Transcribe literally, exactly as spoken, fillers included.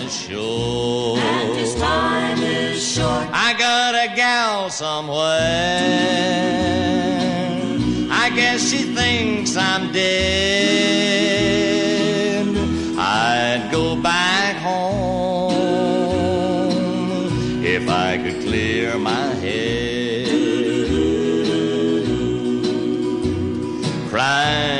is short. And his time is short. I got a gal somewhere. I guess she thinks I'm dead. I'd go back home if I could clear my head. Crying